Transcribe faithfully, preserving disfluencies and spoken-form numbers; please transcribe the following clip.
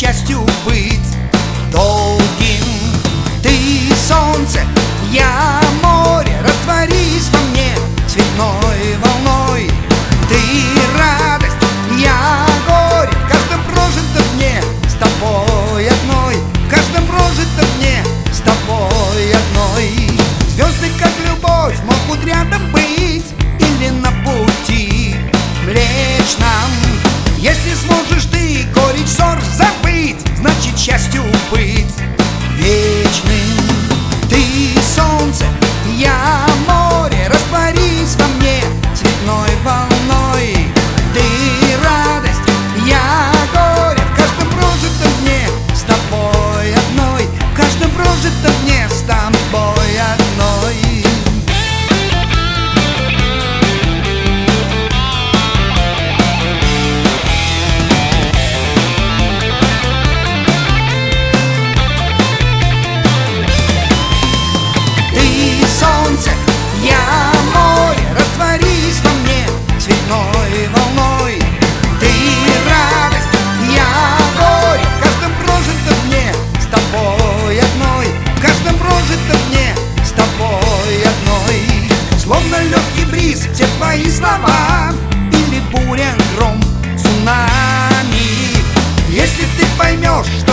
счастью быть долгим. Ты солнце, я море, растворись во мне цветной волной. Ты радость, я горе, в каждом прожитом дне с тобой одной, в каждом прожитом дне с тобой одной. Звезды, как любовь, могут рядом быть или на пути Млечном. Если сможешь ты горечь ссор забыть, значит счастью быть вечным. Ты солнце, я море, растворись во мне цветной волной. Ты радость, я горе, в каждом прожитом дне с тобой одной, в каждом прожитом дне с тобой одной. Я море, растворись во мне цветной волной. Ты радость, я горе, в каждом прожитом дне с тобой одной, в каждом прожитом дне с тобой одной. Словно легкий бриз все твои слова, или буря, гром, цунами. Если ты поймешь,